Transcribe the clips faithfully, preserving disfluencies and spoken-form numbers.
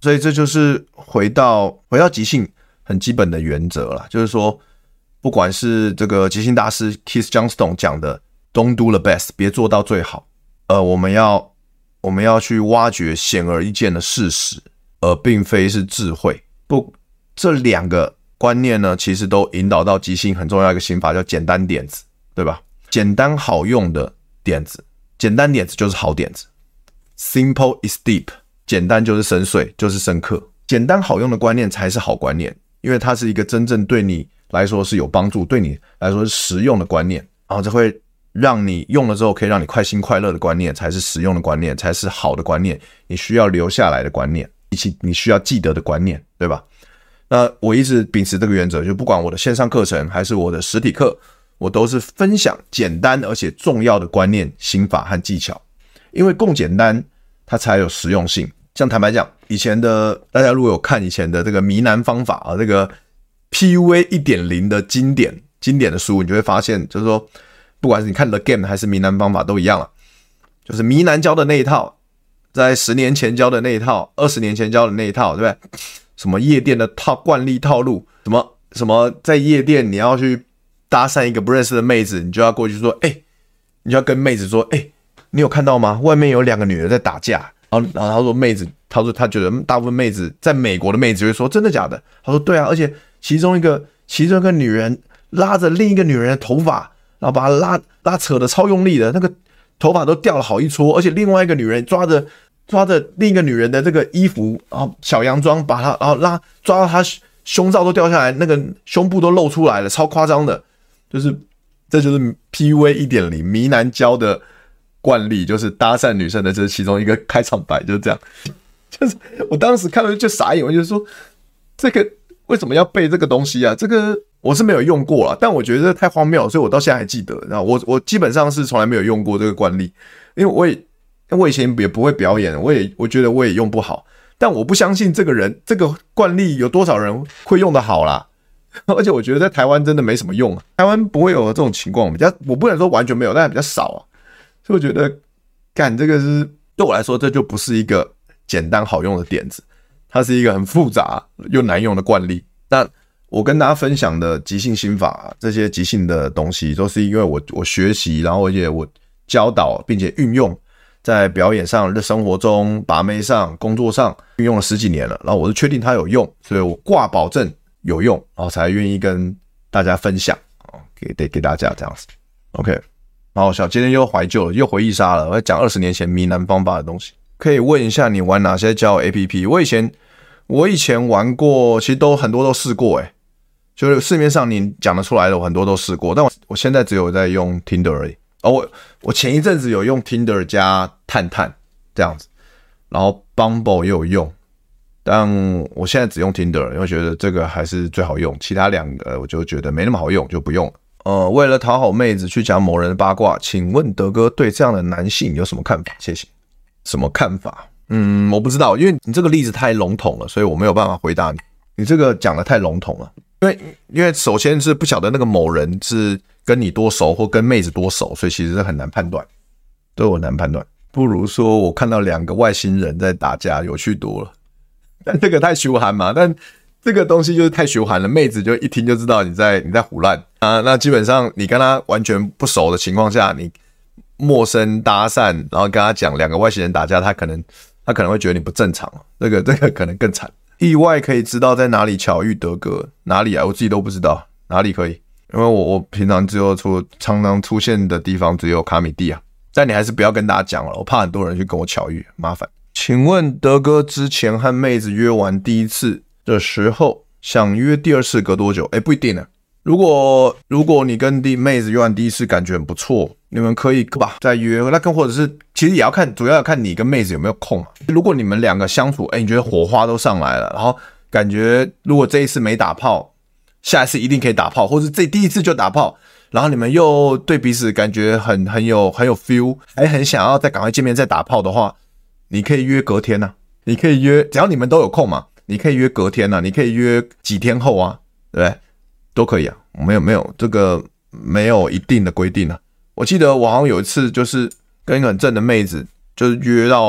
所以这就是回到回到即兴很基本的原则啦，就是说，不管是这个即兴大师 Keith Johnstone 讲的 "Don't do the best"， 别做到最好，呃，我们要我们要去挖掘显而易见的事实，而并非是智慧。不，这两个观念呢，其实都引导到即兴很重要一个心法，叫简单点子，对吧？简单好用的点子，简单点子就是好点子。Simple is deep， 简单就是深邃，就是深刻。简单好用的观念才是好观念，因为它是一个真正对你来说是有帮助，对你来说是实用的观念，然后这会让你用了之后可以让你快心快乐的观念，才是实用的观念，才是好的观念，你需要留下来的观念，以及你需要记得的观念，对吧？那我一直秉持这个原则，就不管我的线上课程还是我的实体课，我都是分享简单而且重要的观念、心法和技巧，因为更简单，它才有实用性。像坦白讲，以前的大家如果有看以前的这个迷男方法啊，这个 P U A 一点零 的经典经典的书，你就会发现，就是说，不管是你看 The Game 还是迷男方法都一样了，就是迷男教的那一套，在十年前教的那一套，二十年前教的那一套，对不对？什么夜店的套惯例套路，什么什么在夜店你要去搭讪一个不认识的妹子，你就要过去说，哎、欸，你就要跟妹子说，哎、欸，你有看到吗？外面有两个女人在打架。然后，然后他说妹子，他说他觉得大部分妹子在美国的妹子会说真的假的？他说对啊，而且其中一个其中一个女人拉着另一个女人的头发，然后把她拉拉扯的超用力的，那个头发都掉了好一撮，而且另外一个女人抓着抓着另一个女人的这个衣服，然后小洋装把她然后拉抓到她胸罩都掉下来，那个胸部都露出来了，超夸张的，就是这就是 P U A 一点零 迷男教的惯例，就是搭讪女生的，这是其中一个开场白，就是这样。就是我当时看了就傻眼，我就说这个为什么要背这个东西啊？这个我是没有用过啦，但我觉得太荒谬了，所以我到现在还记得。然后我我基本上是从来没有用过这个惯例，因为我也我以前也不会表演，我也我觉得我也用不好，但我不相信这个人这个惯例有多少人会用得好啦。而且我觉得在台湾真的没什么用啊，台湾不会有这种情况，比较我不能说完全没有，但比较少啊。所以我觉得，干这个是对我来说，这就不是一个简单好用的点子，它是一个很复杂又难用的惯例。那我跟大家分享的即兴心法，这些即兴的东西，都是因为我我学习，然后而且我教导，并且运用在表演上、生活中、把妹上、工作上运用了十几年了。然后我是确定它有用，所以我挂保证有用，然后才愿意跟大家分享，给给给大家这样子。OK。好笑，今天又怀旧了，又回忆杀了。我在讲二十年前迷男方法的东西。可以问一下你玩哪些交友 A P P？ 我以前我以前玩过，其实都很多都试过，诶，就是市面上你讲得出来的，我很多都试过。但我我现在只有在用 Tinder 而已。哦，我我前一阵子有用 Tinder 加探探这样子，然后 Bumble 也有用，但我现在只用 Tinder， 因为觉得这个还是最好用，其他两个我就觉得没那么好用，就不用了。呃，为了讨好妹子去讲某人的八卦，请问德哥对这样的男性有什么看法？谢谢。什么看法？嗯，我不知道，因为你这个例子太笼统了，所以我没有办法回答你。你这个讲的太笼统了，因为因为首先是不晓得那个某人是跟你多熟或跟妹子多熟，所以其实很难判断，对我难判断。不如说我看到两个外星人在打架，有趣多了。但这个太羞寒嘛，但这个东西就是太羞寒了，妹子就一听就知道你在你在唬烂啊。那基本上你跟他完全不熟的情况下，你陌生搭讪，然后跟他讲两个外星人打架，他可能他可能会觉得你不正常，这个这个可能更惨。意外可以知道在哪里巧遇德哥，哪里啊？我自己都不知道哪里可以，因为我我平常只有出常常出现的地方只有卡米蒂啊。但你还是不要跟大家讲了，我怕很多人去跟我巧遇，麻烦。请问德哥之前和妹子约完第一次的时候，想约第二次隔多久？哎，不一定呢。如果如果你跟弟妹子约完第一次感觉很不错，你们可以吧再约。那更或者是其实也要看，主要要看你跟妹子有没有空啊。如果你们两个相处，哎，你觉得火花都上来了，然后感觉如果这一次没打炮，下一次一定可以打炮，或是这第一次就打炮，然后你们又对彼此感觉很很有很有 feel， 还很想要再赶快见面再打炮的话，你可以约隔天啊，你可以约，只要你们都有空嘛，你可以约隔天啊，你可以约几天后啊，对不对？都可以啊，没有没有这个没有一定的规定啊。我记得我好像有一次就是跟一个很正的妹子，就是约到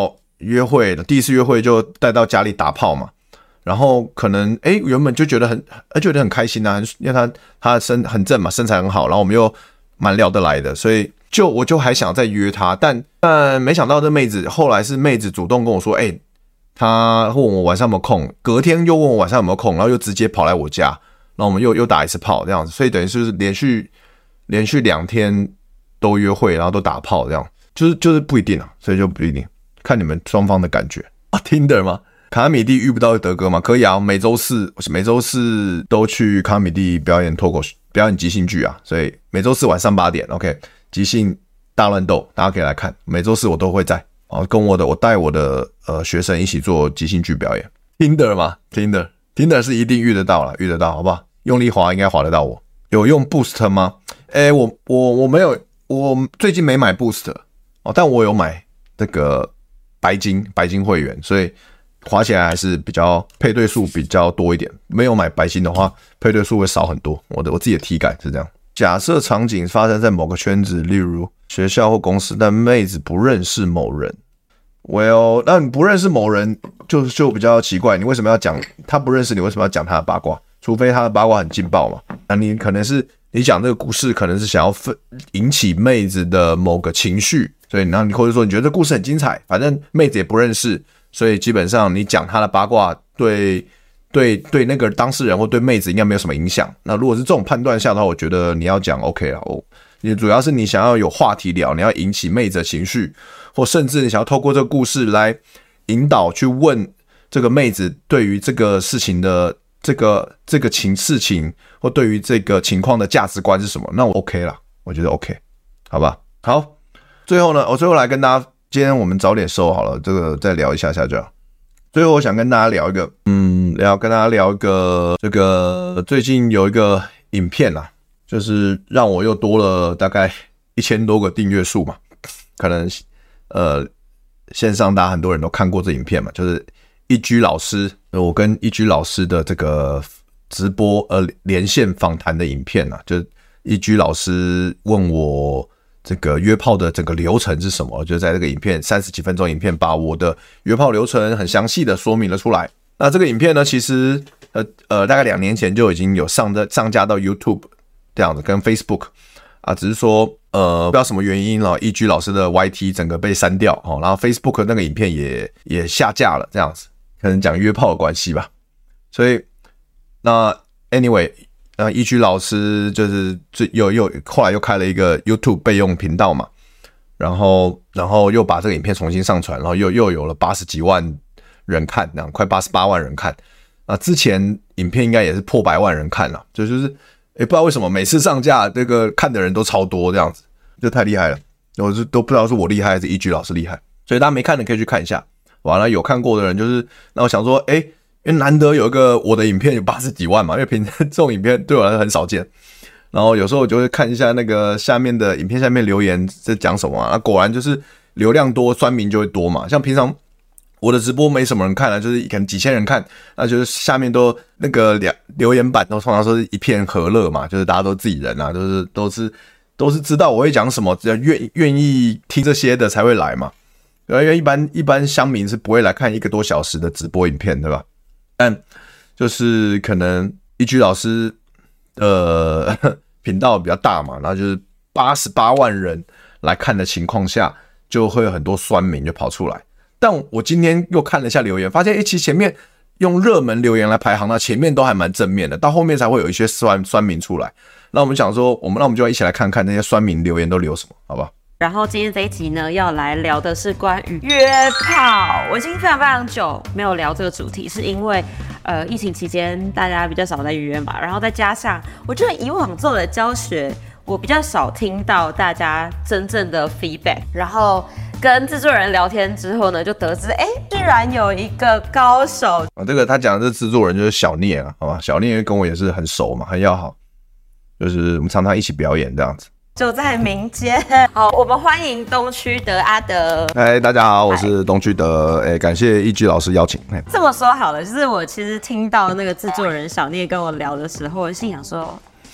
约会，第一次约会就带到家里打炮嘛，然后可能哎原本就觉得很觉得很开心啊，因为他他身很正嘛，身材很好，然后我们又蛮聊得来的，所以就我就还想再约他，但但没想到这妹子后来是妹子主动跟我说，哎，她问我晚上有没有空，隔天又问我晚上有没有空，然后又直接跑来我家，然后我们又又打一次炮这样子，所以等于是连续连续两天都约会，然后都打炮这样，就是就是不一定啊，所以就不一定，看你们双方的感觉啊。Tinder 吗？卡米蒂遇不到德哥吗？可以啊，每周四每周四都去卡米蒂表演脱口秀，表演即兴剧啊，所以每周四晚上八点 ，OK， 即兴大乱斗，大家可以来看，每周四我都会在，哦，跟我的我带我的呃学生一起做即兴剧表演。Tinder 吗 ？Tinder Tinder 是一定遇得到啦，遇得到，好不好？用力滑应该滑得到我。有用 Boost 吗？哎，我我我没有，我最近没买 Boost 哦，但我有买这个白金白金会员，所以滑起来还是比较配对数比较多一点。没有买白金的话，配对数会少很多。我的我自己的体感是这样。假设场景发生在某个圈子，例如学校或公司，但妹子不认识某人。Well， 那你不认识某人就就比较奇怪，你为什么要讲他不认识你？为什么要讲他的八卦？除非他的八卦很劲爆嘛。那你可能是你讲这个故事，可能是想要引起妹子的某个情绪，所以然后你或者说你觉得这故事很精彩，反正妹子也不认识，所以基本上你讲他的八卦对对对那个当事人或对妹子应该没有什么影响。那如果是这种判断下的话，我觉得你要讲 OK 啦。哦，你主要是你想要有话题聊，你要引起妹子的情绪，或甚至你想要透过这个故事来引导去问这个妹子对于这个事情的这个这个情事情或对于这个情况的价值观是什么，那我 OK 啦，我觉得 OK， 好吧？好，最后呢，我最后来跟大家，今天我们早点收好了，这个再聊一下下就好。最后我想跟大家聊一个，嗯，聊跟大家聊一个这个最近有一个影片啊，就是让我又多了大概一千多个订阅数嘛，可能呃线上大家很多人都看过这影片嘛，就是一居老师，我跟一居老师的这个直播呃连线访谈的影片啊，就是一居老师问我这个约炮的整个流程是什么，就在这个影片三十几分钟影片把我的约炮流程很详细的说明了出来。那这个影片呢，其实呃呃大概两年前就已经有上的上架到 YouTube 这样子跟 Facebook 啊，只是说呃不知道什么原因了，一居老师的 Y T 整个被删掉哦，然后 Facebook 那个影片也也下架了这样子，可能讲约炮的关系吧。所以那 anyway。呃，一居老师就是又又后来又开了一个 YouTube 备用频道嘛，然后然后又把这个影片重新上传，然后又又有了八十几万人看，那快八十八万人看。啊，之前影片应该也是破百万人看了，就就是也不知道为什么每次上架这个看的人都超多这样子，就太厉害了。我是都不知道是我厉害还是一居老师厉害，所以大家没看的可以去看一下。完了有看过的人就是，那我想说，哎。因为难得有一个我的影片有八十几万嘛，因为平常这种影片对我来说很少见。然后有时候我就会看一下那个下面的影片下面留言在讲什么啊，那果然就是流量多，酸民就会多嘛。像平常我的直播没什么人看啊，就是可能几千人看，那就是下面都那个留言板都通常说是一片和乐嘛，就是大家都自己人啊，就是都是都是知道我会讲什么，只要愿愿意听这些的才会来嘛。因为一般一般乡民是不会来看一个多小时的直播影片，对吧？但就是可能一居老师的频道比较大嘛，然后就是八十八万人来看的情况下，就会有很多酸民就跑出来。但我今天又看了一下留言，发现其实前面用热门留言来排行，那前面都还蛮正面的，到后面才会有一些酸酸民出来。那我们想说，我们那我们就要一起来看看那些酸民留言都留什么，好不好？ 然后今天这一集呢，要来聊的是关于约炮。我已经非常非常久没有聊这个主题，是因为呃疫情期间大家比较少在约嘛，然后再加上我觉得以往做的教学，我比较少听到大家真正的 feedback。然后跟制作人聊天之后呢，就得知哎，居然有一个高手啊，这个他讲的这制作人就是小聂啊，好吧，小聂跟我也是很熟嘛，很要好，就是我们常常一起表演这样子。 就在民间。好，我们欢迎东区德阿德。 嗨，大家好，我是东区德。哎，感谢一居老师邀请。 这么说好了，就是我其实听到那个制作人小聂跟我聊的时候，我心想说，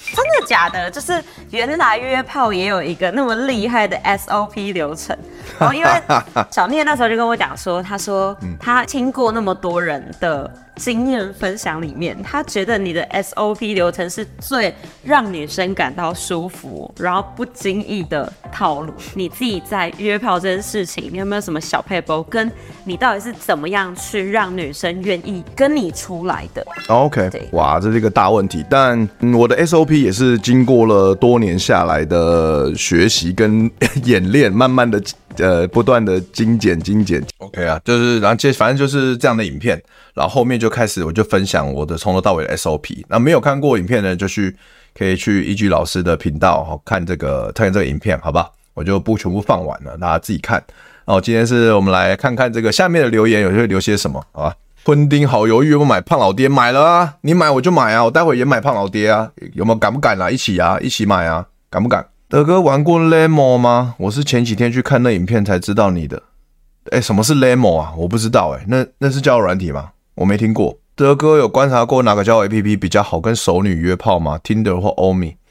真的假的？就是原来约炮也有一个那么厉害的 S O P 流程。然后因为小聂那时候就跟我讲说，他说他听过那么多人的经验分享里面，他觉得你的 S O P 流程是最让女生感到舒服，然后不经意的套路。你自己在约炮这件事情，你有没有什么小撇步？跟你到底是怎么样去让女生愿意跟你出来的 ？OK， 哇，这是一个大问题。但、嗯、我的 S O P 也是经过了多年下来的学习跟演练，慢慢的呃不断的精简精简。OK 啊，就是然后接反正就是这样的影片，然后后面就开始我就分享我的从头到尾的 S O P。那没有看过影片的人就去可以去依居老师的频道看这个看这个影片，好吧？我就不全部放完了，大家自己看。哦，今天是我们来看看这个下面的留言，有些留些什么，好吧？昆丁好犹豫，有没有买胖老爹？买了啊，你买我就买啊，我待会也买胖老爹啊，有没有敢不敢啊？一起啊，一起买啊，敢不敢？德哥玩过 Lemo 吗？我是前几天去看那影片才知道你的。哎，什么是 Lemo 啊？我不知道哎、欸，那那是交友软体吗？我没听过。德哥有观察过哪个交友 A P P 比较好跟熟女约炮吗 ？Tinder 或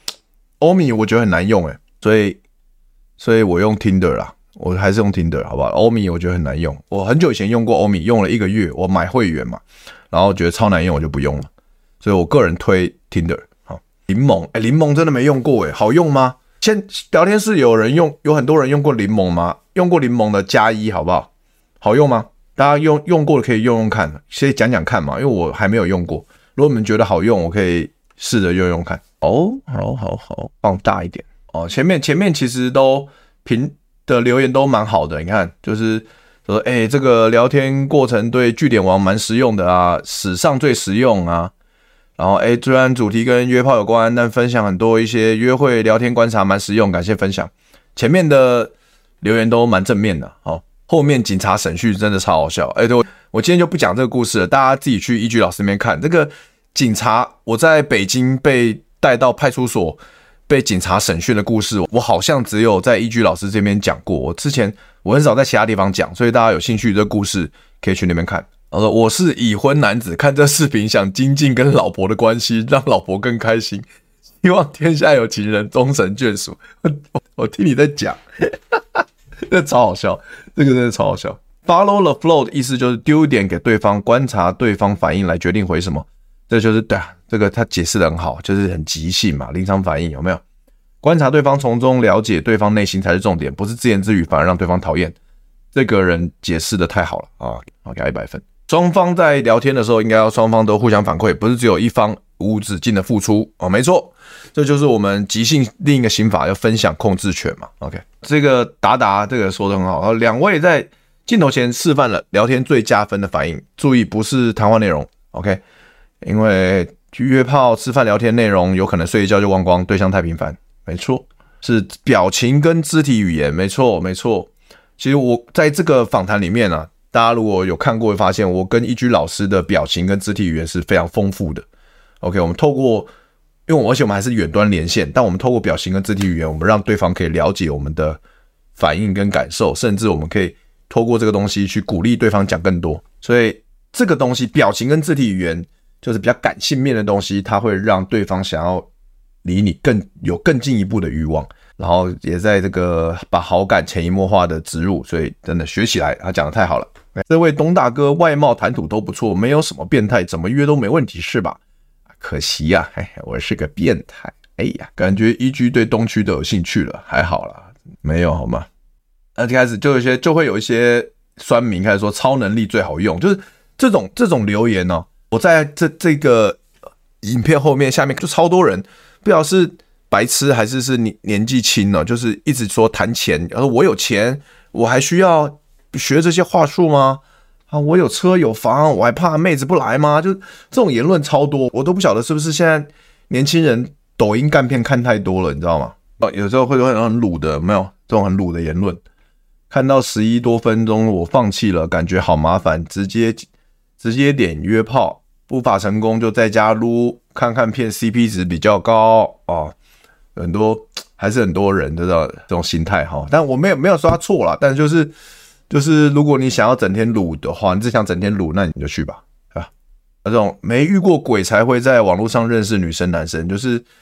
Omi？Omi 我觉得很难用哎、欸，所以所以我用 Tinder 啦。我还是用 Tinder 好不好？欧米我觉得很难用，我很久以前用过欧米，用了一个月，我买会员嘛，然后觉得超难用，我就不用了，所以我个人推 Tinder。好，柠檬，哎、欸，柠檬真的没用过哎，好用吗？先聊天室有人用，有很多人用过柠檬吗？用过柠檬的加一好不好？好用吗？大家用用过的可以用用看，先讲讲看嘛，因为我还没有用过。如果你们觉得好用，我可以试着用用看。哦，好好好，放大一点哦。前面前面其实都平。的留言都蛮好的，你看，就是说，哎、欸，这个聊天过程对句点王蛮实用的啊，史上最实用啊。然后，哎、欸，虽然主题跟约炮有关，但分享很多一些约会聊天观察蛮实用，感谢分享。前面的留言都蛮正面的，好，后面警察审讯真的超好笑。哎、欸，对，我今天就不讲这个故事了，大家自己去依居老师那边看。这个警察，我在北京被带到派出所。被警察审讯的故事，我好像只有在依居老师这边讲过。我之前我很少在其他地方讲，所以大家有兴趣这个故事可以去那边看。然后我是已婚男子，看这视频想精进跟老婆的关系，让老婆更开心，希望天下有情人终成眷属。我, 我听你在讲，这超好笑，这个真的超好笑。Follow the flow 的意思就是丢一点给对方，观察对方反应来决定回什么。这就是对啊，这个他解释的很好，就是很即兴嘛，临场反应有没有？观察对方，从中了解对方内心才是重点，不是自言自语反而让对方讨厌。这个人解释的太好了啊，好，给他一百分。双方在聊天的时候，应该要双方都互相反馈，不是只有一方无止境的付出哦。没错，这就是我们即兴另一个刑法，要分享控制权嘛。OK， 这个达达这个说的很好，两位在镜头前示范了聊天最加分的反应，注意不是谈话内容 ，OK。因为约炮、吃饭、聊天内容有可能睡一觉就忘光，对象太频繁，没错，是表情跟肢体语言，没错，没错。其实我在这个访谈里面啊，大家如果有看过，会发现我跟依居老师的表情跟肢体语言是非常丰富的。OK， 我们透过，因为我而且我们还是远端连线，但我们透过表情跟肢体语言，我们让对方可以了解我们的反应跟感受，甚至我们可以透过这个东西去鼓励对方讲更多。所以这个东西，表情跟肢体语言。就是比较感性面的东西，它会让对方想要离你更有更进一步的欲望，然后也在这个把好感潜移默化的植入，所以真的学起来，他讲的太好了。这位东大哥外貌谈吐都不错，没有什么变态，怎么约都没问题是吧？可惜呀、啊，我是个变态。哎呀，感觉依居对东区都有兴趣了，还好啦，没有好吗？那开始就有一些就会有一些酸民开始说超能力最好用，就是这种这种留言哦。我在这这个影片后面下面就超多人，不知道是白痴还是是年纪轻呢，就是一直说谈钱，然后我有钱，我还需要学这些话术吗？啊，我有车有房，我还怕妹子不来吗？就这种言论超多，我都不晓得是不是现在年轻人抖音干片看太多了，你知道吗？有时候会有很鲁的，没有这种很鲁的言论。看到十一多分钟，我放弃了，感觉好麻烦，直接。直接点约炮，不法成功就在家撸，看看片 C P 值比较高哦，很多还是很多人的这种心态哈，但我没有没有说他错啦，但就是就是如果你想要整天撸的话，你只想整天撸，那你就去吧啊。这种没遇过鬼才会在网络上认识女生男生，就是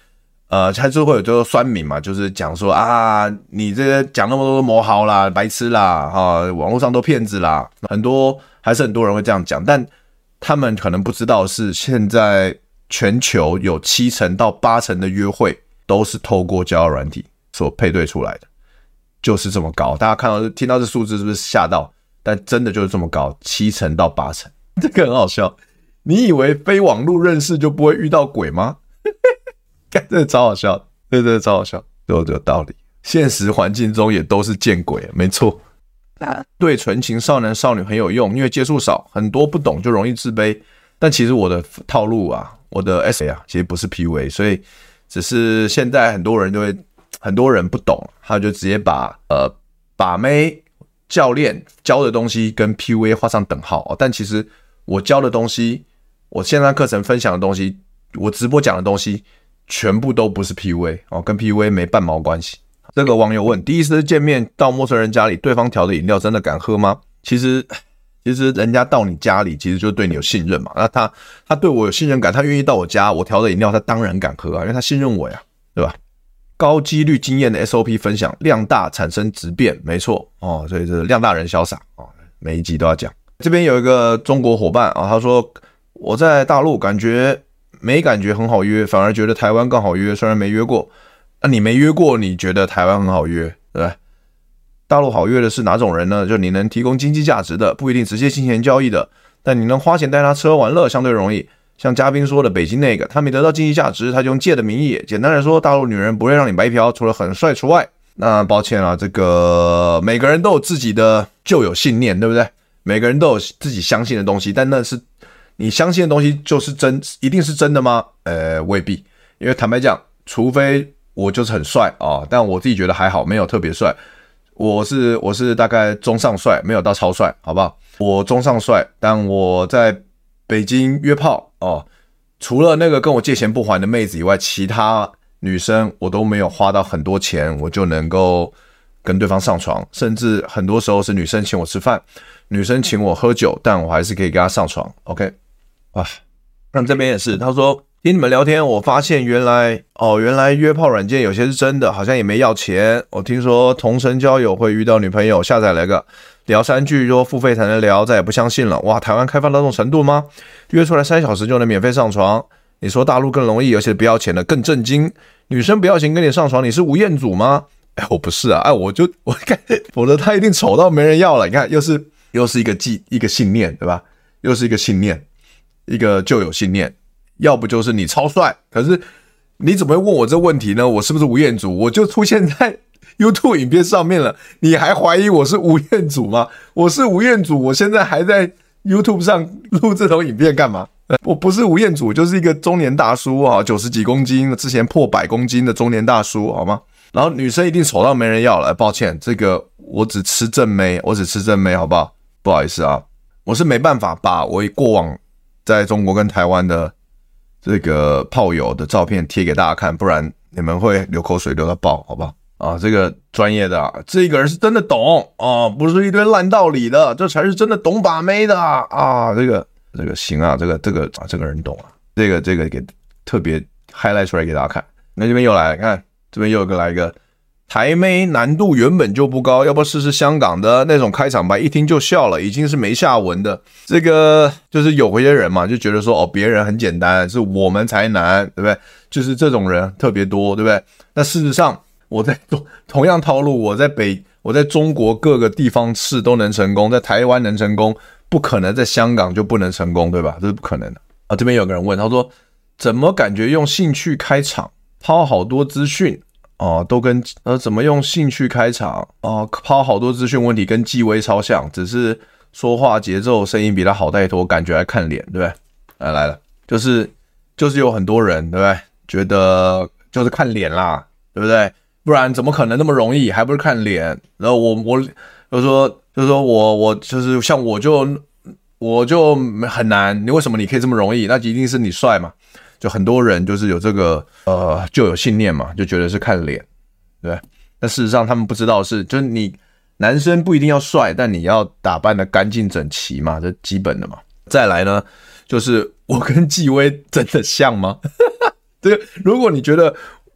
呃，还是会有就是酸民嘛，就是讲说啊，你这些讲那么多魔豪啦、白痴啦，哈、啊，网络上都骗子啦，很多还是很多人会这样讲，但他们可能不知道是现在全球有七成到八成的约会都是透过交友软体所配对出来的，就是这么高。大家看到听到这数字是不是吓到？但真的就是这么高，七成到八成，这个很好笑。你以为非网络认识就不会遇到鬼吗？干，这超好笑，对对，超好笑，有有道理。现实环境中也都是见鬼，没错。对纯情少男少女很有用，因为接触少，很多不懂就容易自卑。但其实我的套路啊，我的 S A 啊，其实不是 P U A， 所以只是现在很多人就会，很多人不懂，他就直接把呃把妹教练教的东西跟 P U A 画上等号、哦。但其实我教的东西，我线上课程分享的东西，我直播讲的东西。全部都不是 P U A 哦，跟 P U A 没半毛关系。这个网友问：第一次见面到陌生人家里，对方调的饮料真的敢喝吗？其实，其实人家到你家里，其实就对你有信任嘛。那他他对我有信任感，他愿意到我家，我调的饮料，他当然敢喝啊，因为他信任我呀，对吧？高几率经验的 S O P 分享，量大产生质变，没错哦，所以这量大人潇洒哦，每一集都要讲。这边有一个中国伙伴啊，他说我在大陆感觉。没感觉很好约，反而觉得台湾更好约。虽然没约过，那、啊、你没约过，你觉得台湾很好约，对不对？大陆好约的是哪种人呢？就你能提供经济价值的，不一定直接金钱交易的，但你能花钱带他吃喝玩乐，相对容易。像嘉宾说的，北京那个，他没得到经济价值，他就用借的名义。简单来说，大陆女人不会让你白嫖，除了很帅除外。那抱歉啊，这个每个人都有自己的旧有信念，对不对？每个人都有自己相信的东西，但那是。你相信的东西就是真，一定是真的吗？呃，未必，因为坦白讲，除非我就是很帅啊，但我自己觉得还好，没有特别帅。我是我是大概中上帅，没有到超帅，好不好？我中上帅，但我在北京约炮哦，除了那个跟我借钱不还的妹子以外，其他女生我都没有花到很多钱，我就能够跟对方上床，甚至很多时候是女生请我吃饭，女生请我喝酒，但我还是可以跟她上床。OK。啊，那这边也是，他说听你们聊天，我发现原来哦，原来约炮软件有些是真的，好像也没要钱。我听说同城交友会遇到女朋友，下载了个聊三句就付费才能聊，再也不相信了。哇，台湾开发到这种程度吗？约出来三小时就能免费上床？你说大陆更容易，而且不要钱的更震惊。女生不要钱跟你上床，你是吴彦祖吗？哎，我不是啊，哎，我就我看，否则他一定丑到没人要了。你看，又是又是一个记一个信念，对吧？又是一个信念。一个旧有信念，要不就是你超帅，可是你怎么会问我这问题呢？我是不是吴彦祖？我就出现在 YouTube 影片上面了，你还怀疑我是吴彦祖吗？我是吴彦祖，我现在还在 YouTube 上录这种影片干嘛？我不是吴彦祖，就是一个中年大叔啊，九十几公斤，之前破百公斤的中年大叔，好吗？然后女生一定丑到没人要了，抱歉，这个我只吃正妹，我只吃正妹，好不好？不好意思啊，我是没办法把我过往在中国跟台湾的这个炮友的照片贴给大家看，不然你们会流口水流到爆，好不好？啊，这个专业的、啊，这个人是真的懂啊，不是一堆烂道理的，这才是真的懂把妹的啊！这个这个行啊，这个这个啊，这个人懂啊，这个这个给特别 highlight 出来给大家看。那这边又来了，看这边又有个来一个。台妹难度原本就不高，要不试试香港的那种开场白，一听就笑了，已经是没下文的。这个就是有些人嘛，就觉得说哦，别人很简单，是我们才难，对不对？就是这种人特别多，对不对？那事实上，我在同样套路，我在北，我在中国各个地方市都能成功，在台湾能成功，不可能在香港就不能成功，对吧？这是不可能的啊！这边有个人问，他说怎么感觉用兴趣开场，抛好多资讯？哦，都跟呃怎么用兴趣开场哦，抛好多资讯问题跟纪薇超像，只是说话节奏声音比他好太多，感觉还看脸，对不对？来来了，就是就是有很多人，对不对？觉得就是看脸啦，对不对？不然怎么可能那么容易？还不是看脸？然后我我就说就是说我我就是像我就我就很难，你为什么你可以这么容易？那一定是你帅嘛。就很多人就是有这个呃就有信念嘛，就觉得是看脸，对不对？但事实上他们不知道是，就是你男生不一定要帅，但你要打扮的干净整齐嘛，这基本的嘛。再来呢，就是我跟纪薇真的像吗？这个如果你觉得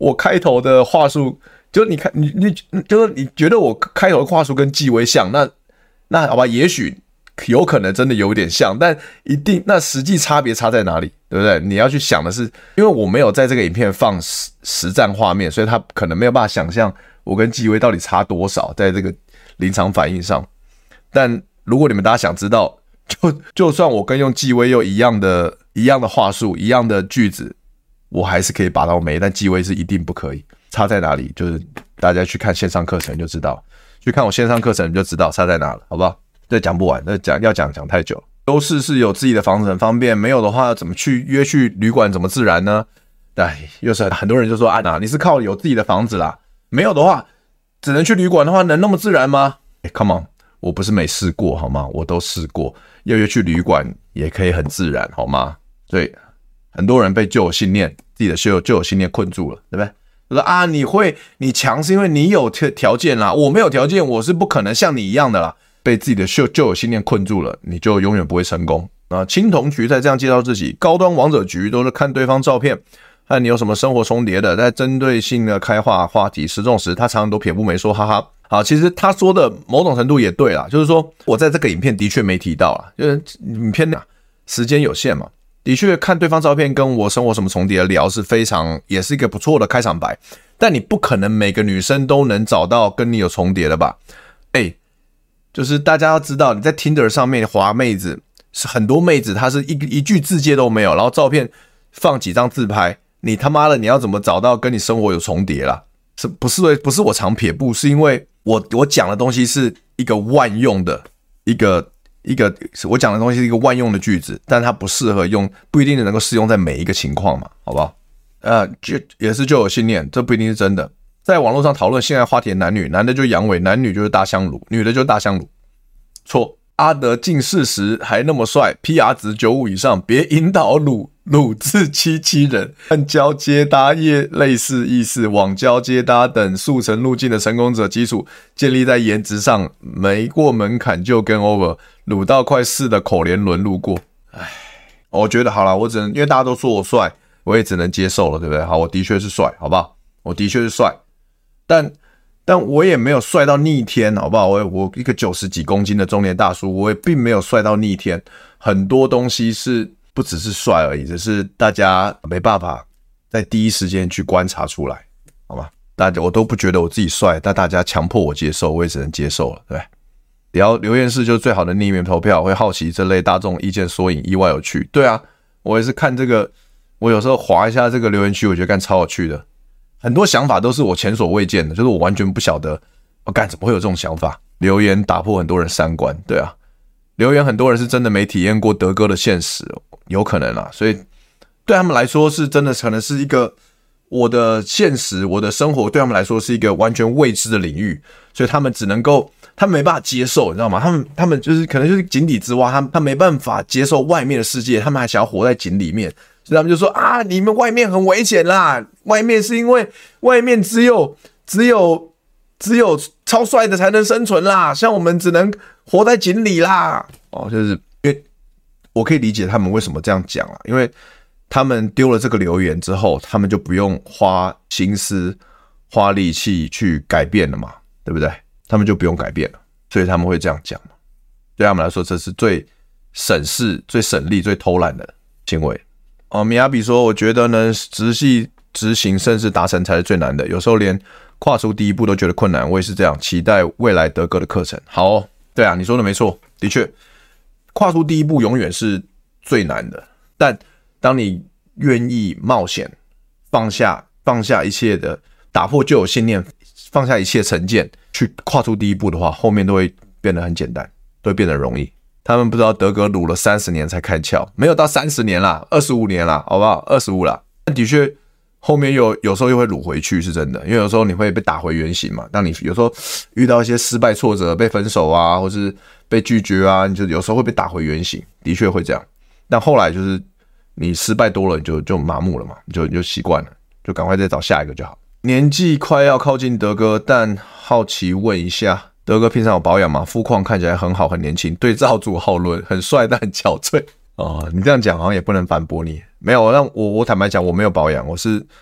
我开头的话术，就你看你你就是你觉得我开头的话术跟纪威像，那那好吧，也许有可能真的有点像，但一定那实际差别差在哪里，对不对？你要去想的是，因为我没有在这个影片放实实战画面，所以他可能没有办法想象我跟纪威到底差多少在这个临场反应上。但如果你们大家想知道，就就算我跟用纪威用一样的一样的话术、一样的句子，我还是可以把到眉，但纪威是一定不可以。差在哪里？就是大家去看线上课程就知道，去看我线上课程你就知道差在哪了，好不好？这讲不完，这讲要讲讲太久。优势是有自己的房子很方便，没有的话怎么去约去旅馆怎么自然呢？哎，又是很多人就说啊，你是靠有自己的房子啦，没有的话只能去旅馆的话，能那么自然吗？哎 ，come on， 我不是没试过好吗？我都试过，要约去旅馆也可以很自然好吗？所以很多人被旧有信念、自己的旧有旧有信念困住了，对不对？就说啊，你会你强是因为你有条件啦，我没有条件，我是不可能像你一样的啦。被自己的旧有信念困住了，你就永远不会成功啊！青铜局在这样介绍自己，高端王者局都是看对方照片，和你有什么生活重叠的，在针对性的开话话题实中时，他常常都撇步没说，哈哈。好，其实他说的某种程度也对啦，就是说我在这个影片的确没提到啦，就是影片时间有限嘛，的确看对方照片跟我生活什么重叠的聊是非常，也是一个不错的开场白，但你不可能每个女生都能找到跟你有重叠的吧？哎。就是大家要知道，你在 Tinder 上面滑妹子，是很多妹子她是一一句字界都没有，然后照片放几张自拍，你他妈的你要怎么找到跟你生活有重叠啦？是不是不是我常撇步，是因为我我讲的东西是一个万用的一个一个我讲的东西是一个万用的句子，但它不适合用，不一定能够适用在每一个情况嘛，好不好？呃，就也是旧有信念，这不一定是真的。在网络上讨论性爱话题的男女，男的就阳痿，男女就是大香炉，女的就是大香炉。错，阿德近四十还那么帅 ，P R 值九十五以上，别引导鲁鲁字七七人，暗交接搭业类似意思，网交接搭等速成路径的成功者基础建立在颜值上，没过门槛就跟 over， 鲁到快四的口连轮路过。唉，我觉得好了，我只能因为大家都说我帅，我也只能接受了，对不对？好，我的确是帅，好不好？我的确是帅。但但我也没有帅到逆天，好不好？我我一个九十几公斤的中年大叔，我也并没有帅到逆天。很多东西是不只是帅而已，只是大家没办法在第一时间去观察出来，好吗？大家我都不觉得我自己帅，但大家强迫我接受，我也只能接受了，对不对？聊留言室就是最好的匿名投票，会好奇这类大众意见缩影，意外有趣。对啊，我也是看这个，我有时候滑一下这个留言区，我觉得干超有趣的。很多想法都是我前所未见的，就是我完全不晓得，我干怎么会有这种想法？留言打破很多人三观，对啊，留言很多人是真的没体验过德哥的现实，有可能啦，所以对他们来说是真的可能是一个我的现实，我的生活对他们来说是一个完全未知的领域，所以他们只能够，他们没办法接受，你知道吗？他们他们就是可能就是井底之蛙，他们他没办法接受外面的世界，他们还想要活在井里面。所以他们就说啊，你们外面很危险啦，外面是因为外面只有只有只有超帅的才能生存啦，像我们只能活在井里啦。哦，就是因为我可以理解他们为什么这样讲啦，因为他们丢了这个留言之后，他们就不用花心思花力气去改变了嘛，对不对？他们就不用改变了，所以他们会这样讲嘛。对他们来说，这是最省事、最省力、最偷懒的行为。哦，米亚比说，我觉得呢，直系执行甚至达成才是最难的，有时候连跨出第一步都觉得困难。我也是这样，期待未来德哥的课程。好哦，对啊，你说的没错，的确，跨出第一步永远是最难的。但当你愿意冒险，放下放下一切的，打破旧有信念，放下一切成见，去跨出第一步的话，后面都会变得很简单，都会变得容易。他们不知道德哥撸了三十年才开窍，没有到三十年啦，二十五年啦，好不好？二十五啦。但的确，后面有有时候又会撸回去，是真的，因为有时候你会被打回原形嘛。当你有时候遇到一些失败、挫折，被分手啊，或是被拒绝啊，你就有时候会被打回原形，的确会这样。但后来就是你失败多了，你就就麻木了嘛，你就你就习惯了，就赶快再找下一个就好。年纪快要靠近德哥，但好奇问一下。德哥平常有保养吗？肤况看起来很好，很年轻，对照组好论，很帅但很憔悴。哦，你这样讲好像也不能反驳你。没有，让我我坦白讲，我没有保养，我是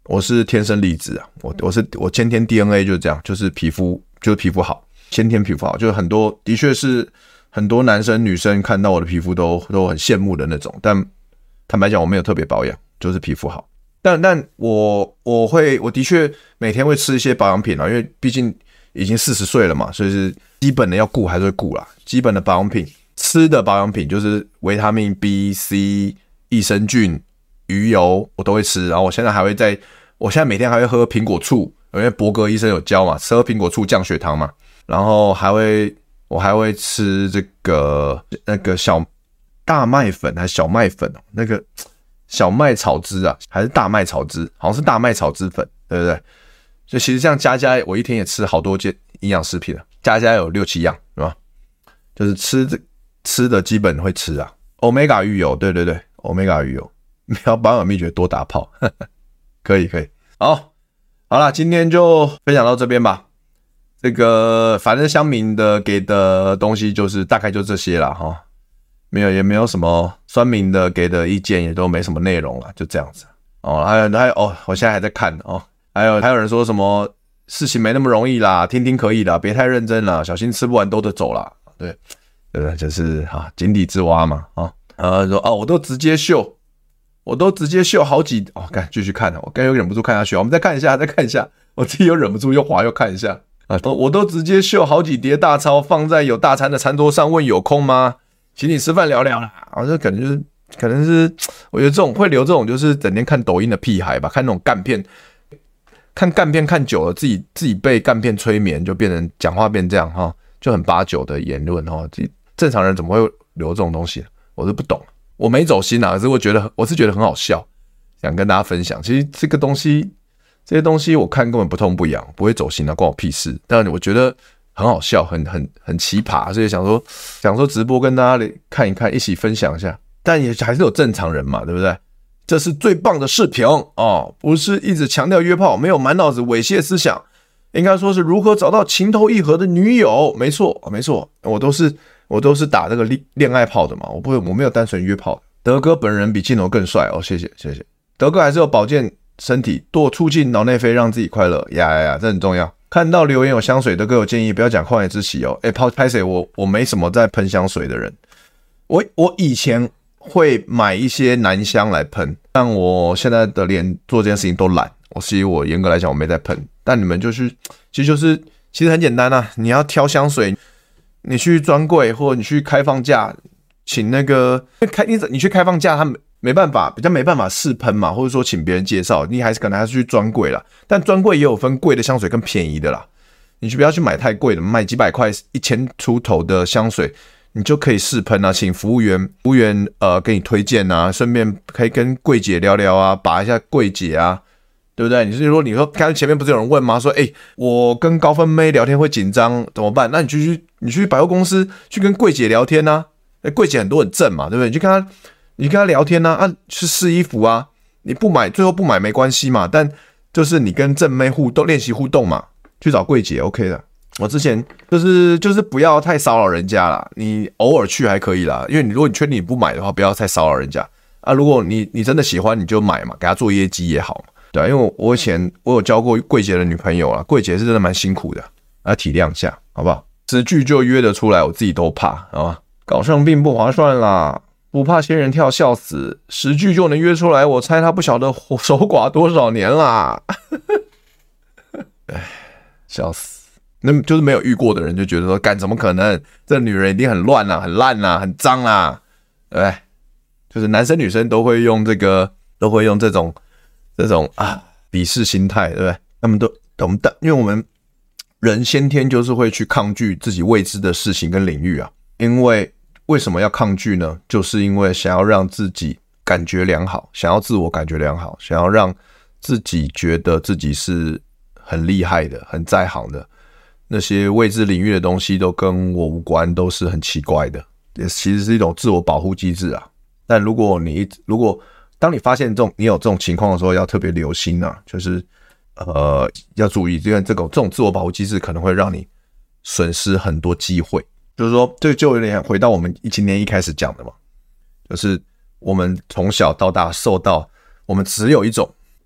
我是天生丽质啊，我我是我先天 D N A 就是这样，就是皮肤就是皮肤好，先天皮肤好，就是很多的确是很多男生女生看到我的皮肤都都很羡慕的那种，但坦白讲我没有特别保养，就是皮肤好。但但我我会我的确每天会吃一些保养品啊，因为毕竟已经四十岁了嘛，所以是基本的要顾还是会顾啦。基本的保养品，吃的保养品就是维他命 B、C、益生菌、鱼油我都会吃，然后我现在还会在，我现在每天还会喝苹果醋，因为博格医生有教嘛，吃喝苹果醋降血糖嘛，然后还会我还会吃这个那个小大麦粉还是小麦粉哦，那个。小麦草汁啊，还是大麦草汁？好像是大麦草汁粉，对不对？所以其实这样加加，我一天也吃好多件营养食品了，加加有六七样，是吧？就是吃的吃的基本会吃啊。Omega 鱼油，对对对 ，Omega 鱼油，没有保养秘诀多打炮，呵呵可以可以。好，好啦，今天就分享到这边吧。这个反正乡民的给的东西就是大概就这些啦哈。没有，也没有什么酸民的给的意见，也都没什么内容了，就这样子哦。还有还有哦，我现在还在看哦。还有还有人说什么事情没那么容易啦，听听可以啦，别太认真啦，小心吃不完兜着走啦。对，对对，就是啊，井底之蛙嘛啊。呃，说哦，我都直接秀，我都直接秀好几哦，看继续看，我刚又忍不住看下去，我们再看一下，再看一下，我自己又忍不住又滑又看一下啊，我都直接秀好几叠大钞放在有大餐的餐桌上，问有空吗？请你吃饭聊聊啦，啊，这可能就是，可能是，我觉得这种会留这种就是整天看抖音的屁孩吧，看那种干片，看干片看久了，自己自己被干片催眠，就变成讲话变这样哈，就很八九的言论哈，正常人怎么会留这种东西？我是不懂，我没走心啊，可是我觉得我是觉得很好笑，想跟大家分享。其实这个东西，这些东西我看根本不痛不痒，不会走心啊，关我屁事。但我觉得。很好笑，很很很奇葩，所以想说想说直播跟大家看一看，一起分享一下。但也还是有正常人嘛，对不对？这是最棒的视频哦，不是一直强调约炮，没有满脑子猥亵思想，应该说是如何找到情投意合的女友。没错，没错，我都是我都是打这个恋爱炮的嘛，我不会我没有单纯约炮。德哥本人比镜头更帅哦，谢谢谢谢。德哥还是有保健身体，多促进脑内啡，让自己快乐呀呀呀，这很重要。看到留言有香水的歌，有建议不要讲旷野之息哦。哎，拍谁？我我没什么在喷香水的人，我我以前会买一些男香来喷，但我现在的连做这件事情都懒。我其实我严格来讲我没在喷，但你们就是其实就是其实很简单啊，你要挑香水，你去专柜或者你去开放架，请那个开你你去开放架他们。没办法，比较没办法试喷嘛，或者说请别人介绍，你还是可能还是去专柜啦。但专柜也有分贵的香水跟便宜的啦，你就不要去买太贵的，买几百块、一千出头的香水，你就可以试喷啊，请服务员服务员呃给你推荐啊，顺便可以跟柜姐聊聊啊，把一下柜姐啊，对不对？你是说你说刚才前面不是有人问吗？说哎、欸，我跟高分妹聊天会紧张怎么办？那你就去你去百货公司去跟柜姐聊天啊，哎、欸，柜姐很多很正嘛，对不对？你去跟她。你跟他聊天啊，啊，去试衣服啊，你不买，最后不买没关系嘛，但就是你跟正妹互动，练习互动嘛，去找柜姐 OK 的。我之前就是就是不要太骚扰人家啦，你偶尔去还可以啦，因为你如果你确定你不买的话，不要太骚扰人家啊。如果你你真的喜欢，你就买嘛，给他做业绩也好嘛，对啊，因为我我以前我有交过柜姐的女朋友啊，柜姐是真的蛮辛苦的，要体谅一下，好不好？十句就约得出来，我自己都怕，好吧？搞上并不划算啦。不怕仙人跳，笑死！十句就能约出来，我猜他不晓得守寡多少年啦。哎，笑死！那就是没有遇过的人就觉得说，干怎么可能？这女人一定很乱啊，很烂啊，很脏啊，对不对？就是男生女生都会用这个，都会用这种这种啊鄙视心态，对不对？他们都我们的，因为我们人先天就是会去抗拒自己未知的事情跟领域啊，因为。为什么要抗拒呢？就是因为想要让自己感觉良好，想要自我感觉良好，想要让自己觉得自己是很厉害的、很在行的。那些未知领域的东西都跟我无关，都是很奇怪的，也其实是一种自我保护机制啊。但如果你如果当你发现这种你有这种情况的时候，要特别留心啊，就是呃要注意，因为这种这种自我保护机制可能会让你损失很多机会。就是说，这就有点回到我们今天一开始讲的嘛，就是我们从小到大受到，我们只有一种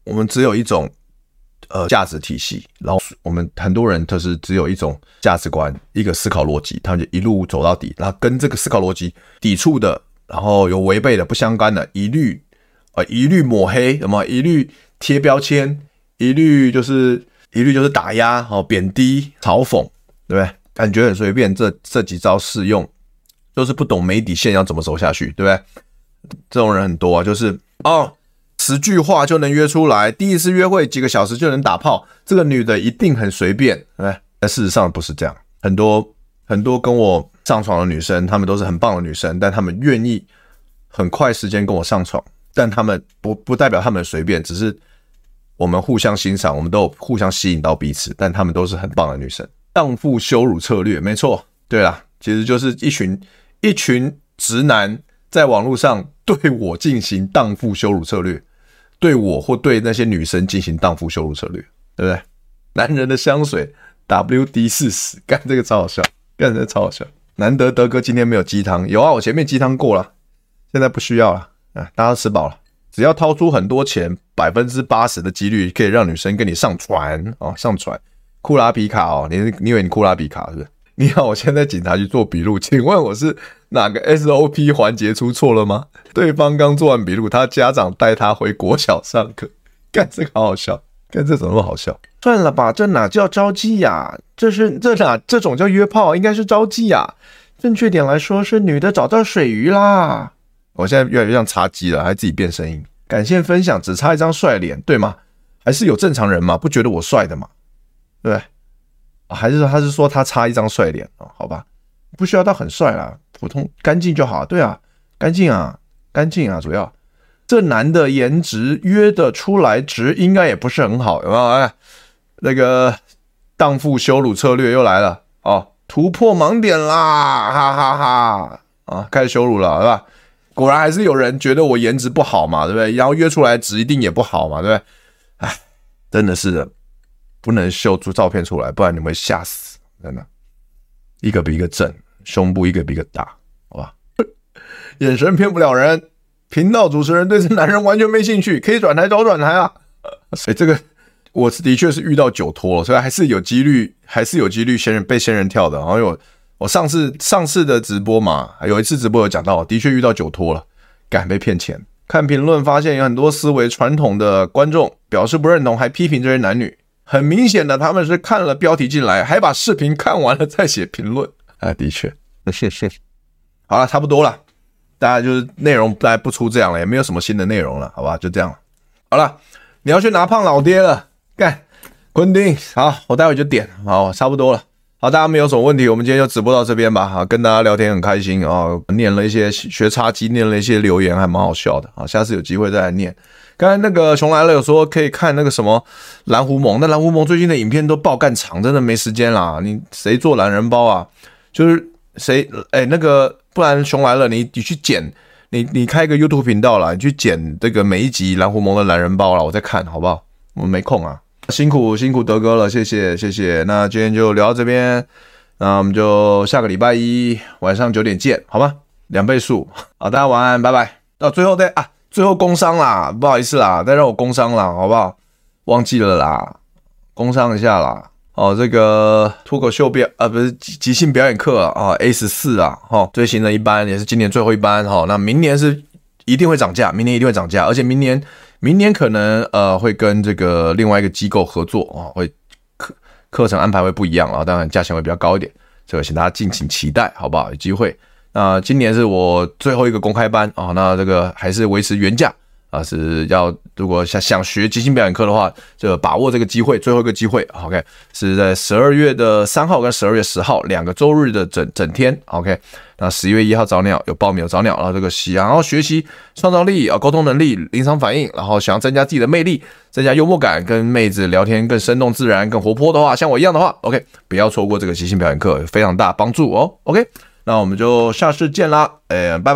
我们只有一种呃价值体系，然后我们很多人就是只有一种价值观，一个思考逻辑，他们就一路走到底，然后跟这个思考逻辑抵触的，然后有违背的、不相干的，一律呃一律抹黑，有没有？一律贴标签，一律就是一律就是打压、哦贬低、嘲讽，对不对？感觉很随便，这这几招适用，就是不懂没底线要怎么走下去，对不对？这种人很多啊，就是哦。十句话就能约出来，第一次约会几个小时就能打炮，这个女的一定很随便，对不对？但事实上不是这样，很多很多跟我上床的女生，她们都是很棒的女生，但她们愿意很快时间跟我上床，但她们不不代表她们随便，只是我们互相欣赏，我们都有互相吸引到彼此，但她们都是很棒的女生。荡妇羞辱策略，没错，对啦，其实就是一群一群直男在网络上对我进行荡妇羞辱策略。对我或对那些女生进行荡妇羞辱策略，对不对？男人的香水 W D 四十， 干这个超好笑，干这个超好笑。难得德哥今天没有鸡汤，有啊，我前面鸡汤过了，现在不需要了，啊，大家都吃饱了。只要掏出很多钱， 百分之八十 的几率可以让女生跟你上船哦，上船。库拉皮卡哦，你你以为你库拉皮卡是不是？你好，我现在警察局做笔录，请问我是哪个 S O P 环节出错了吗？对方刚做完笔录，他家长带他回国小上课，干这个好好笑，干这怎么那么好笑？算了吧，这哪叫招妓呀？这是这哪这种叫约炮，应该是招妓呀。正确点来说是女的找到水鱼啦。我现在越来越像茶鸡了，还自己变声音。感谢分享，只差一张帅脸，对吗？还是有正常人嘛？不觉得我帅的嘛？对不对？还是说他是说他差一张帅脸啊？好吧，不需要到很帅啦，普通干净就好。对啊，干净啊，干净啊，主要这男的颜值约得出来值应该也不是很好，有没有？哎，那个荡妇羞辱策略又来了哦，突破盲点啦，哈哈哈！啊，开始羞辱了，对吧？果然还是有人觉得我颜值不好嘛，对不对？然后约出来值一定也不好嘛，对不对？哎，真的是的。不能秀出照片出来，不然你们会吓死，真的，一个比一个正，胸部一个比一个大，好吧？眼神骗不了人，频道主持人对这男人完全没兴趣，可以转台找转台啊！哎，这个我的确是遇到酒托了，所以还是有几率，还是有几率仙人被仙人跳的。然后有我上次上次的直播嘛，有一次直播有讲到，的确遇到酒托了，敢被骗钱。看评论发现有很多思维传统的观众表示不认同，还批评这些男女。很明显的，他们是看了标题进来，还把视频看完了再写评论。啊，的确，谢谢。好了，差不多了，大家就是内容大概不出这样了，也没有什么新的内容了，好吧，就这样了。好了，你要去拿胖老爹了，干，昆汀，好，我待会就点，好，差不多了。好，大家没有什么问题，我们今天就直播到这边吧。好，跟大家聊天很开心啊，念了一些学插机，念了一些留言，还蛮好笑的。好，下次有机会再来念。刚才那个熊来了有说可以看那个什么蓝狐獴，但蓝狐獴最近的影片都爆干长，真的没时间啦。你谁做懒人包啊？就是谁哎、欸、那个，不然熊来了你你去剪，你你开一个 YouTube 频道啦，你去剪这个每一集蓝狐獴的懒人包啦，我再看好不好？我没空啊，辛苦辛苦德哥了，谢谢谢谢。那今天就聊到这边，那我们就下个礼拜一晚上九点见，好吗？两倍速，好，大家晚安，拜拜。到最后再啊。最后工商啦，不好意思啦，再让我工商啦，好不好？忘记了啦，工商一下啦。哦，这个脱口秀表啊，不是即兴表演课啊 ，A 十四 啊，哈，最新的一班也是今年最后一班哈。那明年是一定会涨价，明年一定会涨价，而且明年明年可能呃会跟这个另外一个机构合作啊，会课课程安排会不一样啊，当然价钱会比较高一点，这个请大家敬请期待，好不好？有机会。那今年是我最后一个公开班啊，那这个还是维持原价啊，是要如果想想学即兴表演课的话，就把握这个机会，最后一个机会 ，OK， 是在十二月的三号跟十二月十号两个周日的整整天 ，OK， 那十一月一号早鸟有报名有早鸟，然后这个想要学习创造力啊、沟通能力、临场反应，然后想要增加自己的魅力、增加幽默感，跟妹子聊天更生动自然、更活泼的话，像我一样的话 ，OK， 不要错过这个即兴表演课，非常大帮助哦 ，OK。那我们就下次见啦，呃，拜拜。